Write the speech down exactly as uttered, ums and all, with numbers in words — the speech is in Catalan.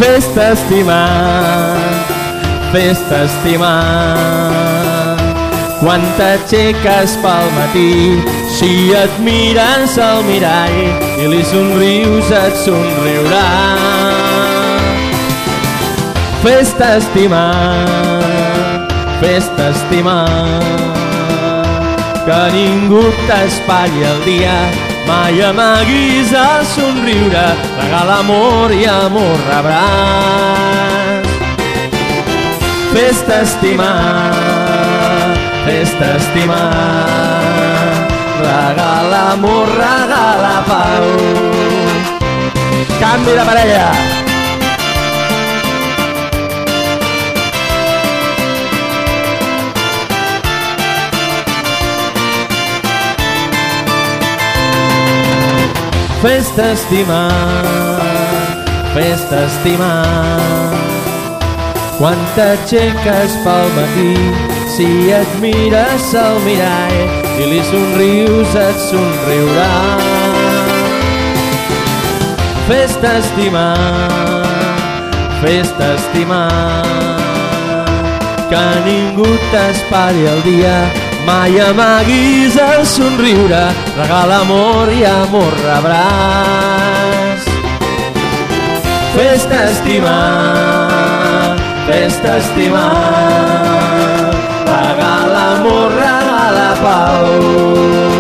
Fes-te estimar, fes-te estimar. Quan t'aixeques pel matí, si et mires al mirall i li somrius et somriurà. Fes-te estimar, fes-te estimar, que ningú t'espatlli el dia, mai amaguis el somriure, regala amor i amor rebràs. Fes-te estimar, fes-te estimar, regala amor, regala pau. Canvi de parella. Fes-te estimar, fes-te estimar. Quan t'aixeques pel matí, si et mires al mirall i li somrius et somriurà. Fes-te estimar, fes-te estimar, que ningú t'espatlli el dia, mai amaguis el somriure, regala amor i amor rebràs. Fes-te estimar, fes-te estimar, regala amor, regala pau.